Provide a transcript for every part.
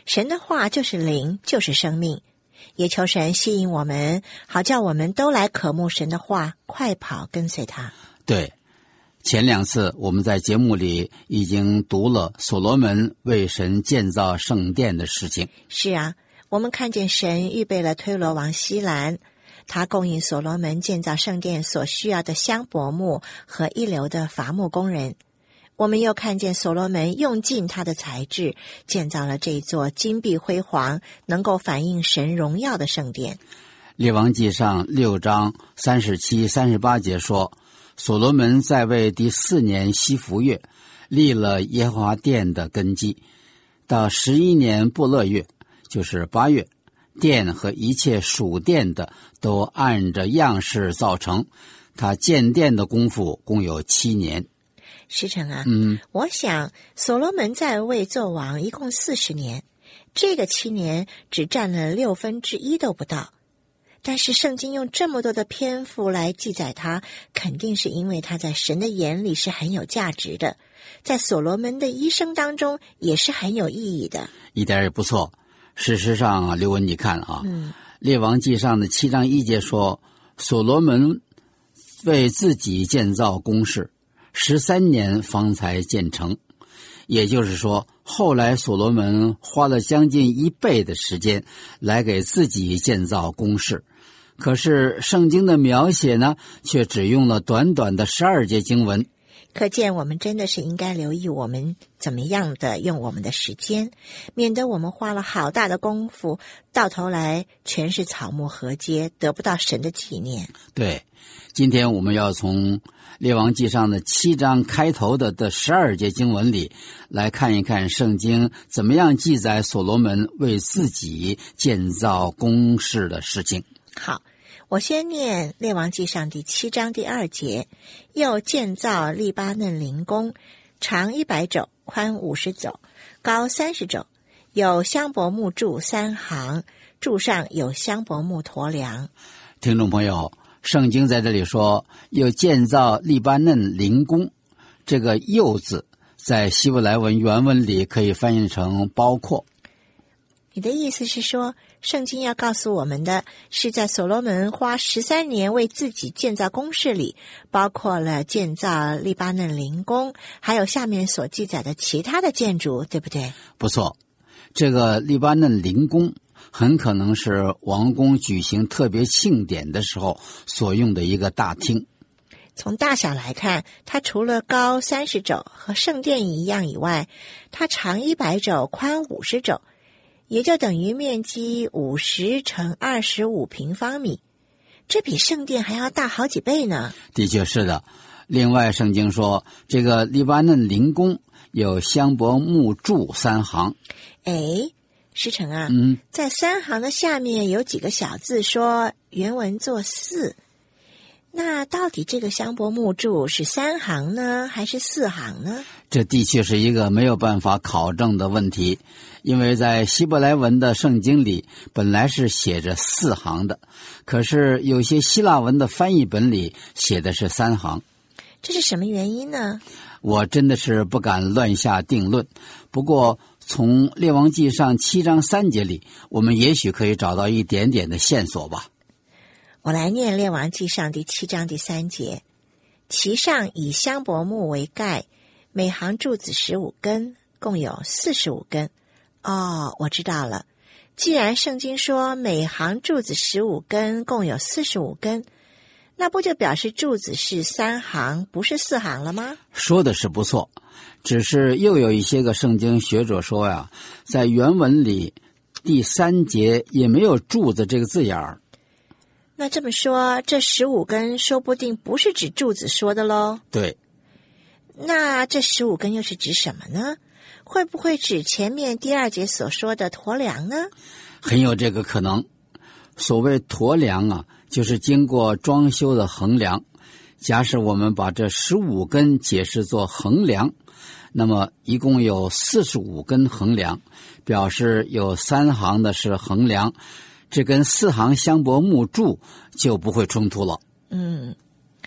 神的话就是灵，就是生命。也求神吸引我们，好叫我们都来渴慕神的话，快跑跟随他。 对，前2次我们在节目里已经读了所罗门为神建造圣殿的事情。 是啊，我们看见神预备了推罗王希兰，他供应所罗门建造圣殿所需要的香柏木和一流的伐木工人。我们又看见所罗门用尽他的才智，建造了这座金碧辉煌、能够反映神荣耀的圣殿。 列王纪上6章37、38节说，所罗门在位第4年西弗月，立了耶和华殿的根基。到11年布勒月，就是8月，殿和一切属殿的都按着样式造成。他建殿的功夫共有7年。 师承啊，我想所罗门在位做王一共40年，这个7年只占了1/6都不到。但是圣经用这么多的篇幅来记载他，肯定是因为他在神的眼里是很有价值的，在所罗门的一生当中也是很有意义的。 一点也不错。事实上啊，刘文你看啊，列王纪上的7章1节说，所罗门为自己建造宫室，13年方才建成。也就是说，后来所罗门花了将近1倍的时间来给自己建造宫室。可是圣经的描写呢，却只用了短短的12节经文。 可见我们真的是应该留意我们怎么样的用我们的时间，免得我们花了好大的功夫，到头来全是草木禾秸，得不到神的纪念。 对，今天我们要从列王纪上的7章开头的12节经文里来看一看圣经怎么样记载所罗门为自己建造宫室的事情。 好，我先念列王纪上第7章第2节，又建造利巴嫩林宫，长100肘，宽50肘，高30肘，有香柏木柱3行，柱上有香柏木驼梁。 听众朋友，圣经在这里说又建造利巴嫩林宫，这个又字在希伯来文原文里可以翻译成包括。 你的意思是说，圣经要告诉我们的是在所罗门花13年为自己建造宫室里，包括了建造利巴嫩林宫，还有下面所记载的其他的建筑，对不对？ 不错，这个利巴嫩林宫很可能是王宫举行特别庆典的时候所用的一个大厅。 从大小来看，它除了高30肘和圣殿一样以外，它长100肘，宽50肘，也就等于面积50乘25平方米，这比圣殿还要大好几倍呢。的确是的。另外圣经说，这个利巴嫩林宫有香柏木柱3行。 师承啊，在3行的下面有几个小字说原文作4，那到底这个香柏木柱是3行呢，还是4行呢？ 这的确是一个没有办法考证的问题，因为在希伯来文的圣经里本来是写着4行的，可是有些希腊文的翻译本里写的是3行。 这是什么原因呢？ 我真的是不敢乱下定论，不过从列王纪上7章3节里，我们也许可以找到一点点的线索吧。 我来念列王纪上第7章第3节，其上以香柏木为盖，每行柱子15根，共有45根。我知道了，既然圣经说每行柱子15根，共有45根，那不就表示柱子是3行，不是4行了吗？ 说的是不错，只是又有一些个圣经学者说呀，在原文里第3节也没有柱子这个字眼儿。 那这么说，这15根说不定不是指柱子说的咯。 对。 那这15根又是指什么呢？会不会指前面第2节所说的驼梁呢？ 很有这个可能。所谓驼梁啊，就是经过装修的横梁。假使我们把这15根解释作横梁，那么一共有45根横梁，表示有3行的是横梁，这跟4行香柏木柱就不会冲突了。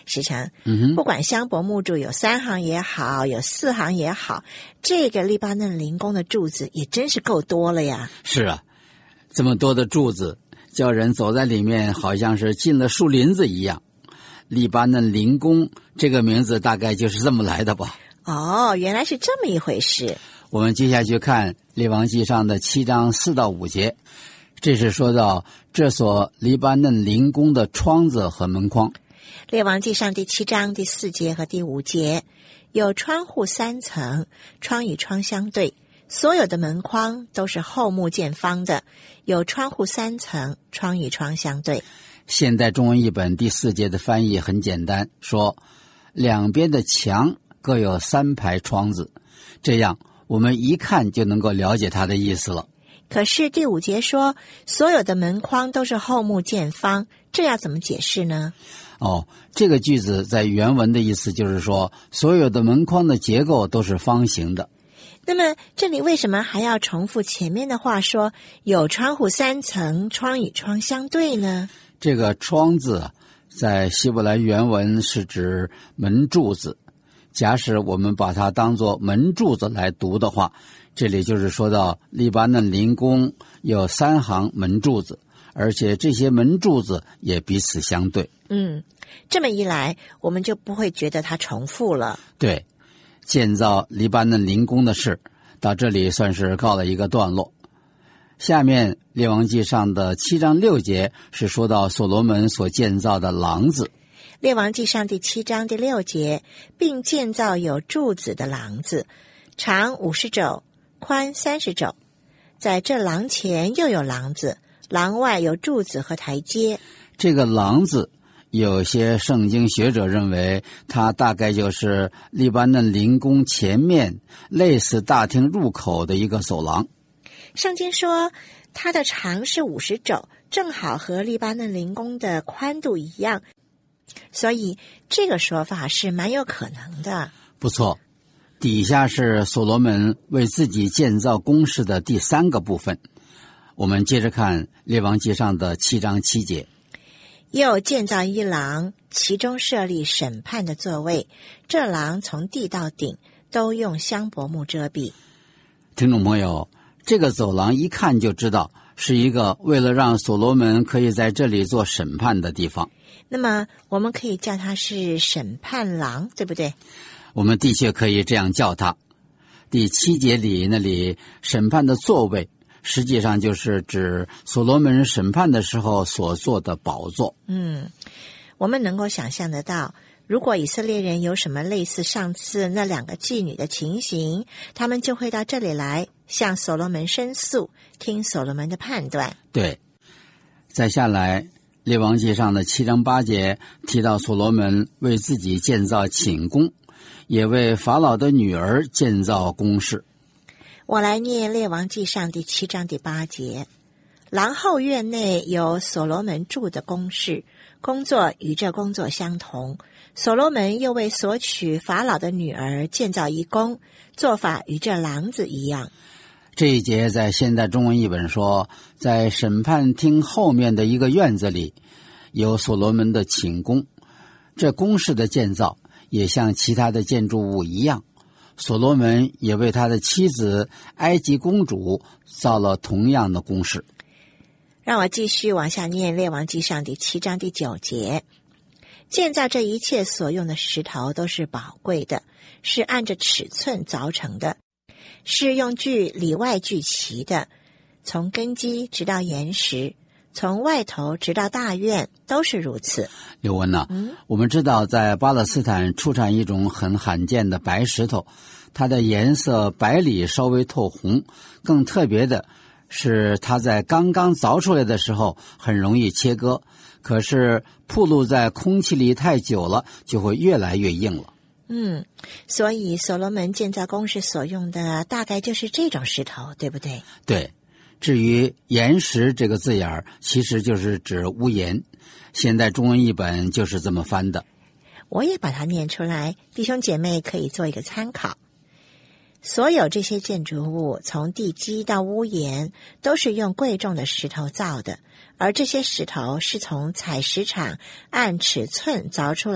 时常，不管香柏木柱有3行也好，有4行也好，这个黎巴嫩灵宫的柱子也真是够多了呀。 是啊，这么多的柱子，叫人走在里面好像是进了树林子一样。黎巴嫩灵宫这个名字大概就是这么来的吧。 哦，原来是这么一回事。 我们接下去看列王记上的7章4到5节，这是说到这所黎巴嫩灵宫的窗子和门框。 列王记上第7章第4节和第5节，有窗户3层，窗与窗相对，所有的门框都是厚木见方的，有窗户3层，窗与窗相对。 现代中文译本第4节的翻译很简单，说两边的墙各有3排窗子，这样我们一看就能够了解它的意思了。 可是第5节说所有的门框都是厚木见方，这要怎么解释呢？ 这个句子在原文的意思就是说所有的门框的结构都是方形的。 那么这里为什么还要重复前面的话说有窗户3层，窗与窗相对呢？ 这个窗字在希伯来原文是指门柱子，假使我们把它当作门柱子来读的话，这里就是说到黎巴嫩灵宫有3行门柱子，而且这些门柱子也彼此相对。 这么一来我们就不会觉得它重复了。 对，建造黎巴嫩灵宫的事到这里算是告了一个段落。下面列王记上的7章6节是说到所罗门所建造的廊子。 列王记上第7章第6节，并建造有柱子的廊子，长50肘，宽30肘。在这廊前又有廊子，廊外有柱子和台阶。 这个廊子有些圣经学者认为它大概就是黎巴嫩灵宫前面类似大厅入口的一个走廊。 圣经说它的长是50肘，正好和黎巴嫩灵宫的宽度一样，所以这个说法是蛮有可能的。 不错，底下是所罗门为自己建造宫室的第3个部分。我们接着看列王记上的7章7节。 又建造一廊，其中设立审判的座位，这廊从地到顶都用香柏木遮蔽。 听众朋友，这个走廊一看就知道是一个为了让所罗门可以在这里做审判的地方。 那么我们可以叫它是审判廊，对不对？ 我们的确可以这样叫它。第7节里那里审判的座位实际上就是指所罗门审判的时候所坐的宝座。 我们能够想象得到，如果以色列人有什么类似上次那2个妓女的情形，他们就会到这里来向所罗门申诉，听所罗门的判断。 对，再下来列王记上的7章8节提到所罗门为自己建造寝宫，也为法老的女儿建造宫室。 我来念列王记上第7章第8节。廊后院内有所罗门住的宫室，工作与这工作相同。所罗门又为所娶法老的女儿建造一宫，做法与这廊子一样。 这一节在现代中文译本说，在审判厅后面的一个院子里有所罗门的寝宫，这宫室的建造也像其他的建筑物一样，所罗门也为他的妻子埃及公主造了同样的宫室。 让我继续往下念列王记上第7章第9节。建造这一切所用的石头都是宝贵的，是按着尺寸凿成的，是用锯里外锯齐的，从根基直到岩石，从外头直到大院都是如此。 刘文呐，我们知道在巴勒斯坦出产一种很罕见的白石头，它的颜色白里稍微透红，更特别的是它在刚刚凿出来的时候很容易切割，可是暴露在空气里太久了就会越来越硬了。 所以所罗门建造宫室所用的大概就是这种石头，对不对？ 对，至于岩石这个字眼其实就是指屋檐，现代中文译本就是这么翻的。 我也把它念出来，弟兄姐妹可以做一个参考。所有这些建筑物从地基到屋檐都是用贵重的石头造的，而这些石头是从采石场按尺寸凿出来，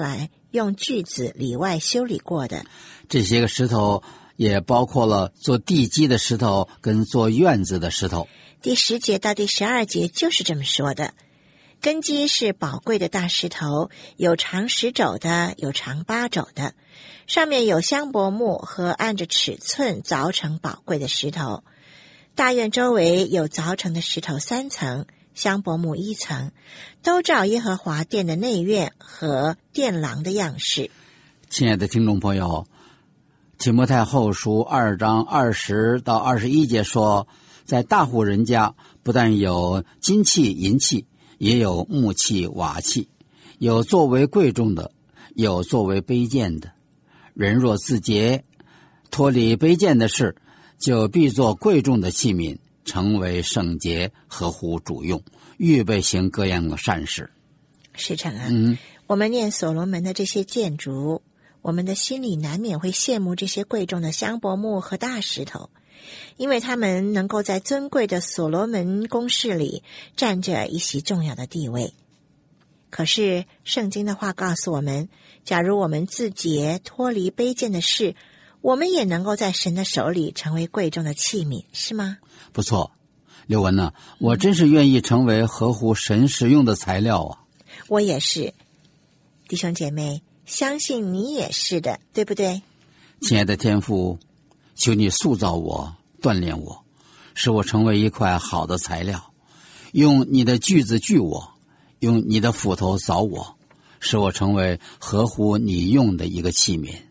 用锯子里外修理过的。 这些个石头也包括了做地基的石头跟做院子的石头。 第10节到第12节就是这么说的。根基是宝贵的大石头，有长10肘的，有长8肘的，上面有香柏木和按着尺寸凿成宝贵的石头。大院周围有凿成的石头3层，香柏木1层，都照耶和华殿的内院和殿廊的样式。 亲爱的听众朋友，提摩太后书2章20到21节说，在大户人家不但有金器银器，也有木器瓦器，有作为贵重的，有作为卑贱的。人若自洁，脱离卑贱的事，就必作贵重的器皿，成为圣洁，合乎主用，预备行各样的善事。 师承啊，我们念所罗门的这些建筑，我们的心里难免会羡慕这些贵重的香柏木和大石头，因为他们能够在尊贵的所罗门宫室里占着一席重要的地位。可是圣经的话告诉我们，假如我们自洁，脱离卑贱的事，我们也能够在神的手里成为贵重的器皿，是吗？ 不错，刘文呢，我真是愿意成为合乎神使用的材料啊。 我也是，弟兄姐妹，相信你也是的，对不对？ 亲爱的天父，求你塑造我，锻炼我，使我成为一块好的材料，用你的锯子锯我，用你的斧头凿我，使我成为合乎你用的一个器皿。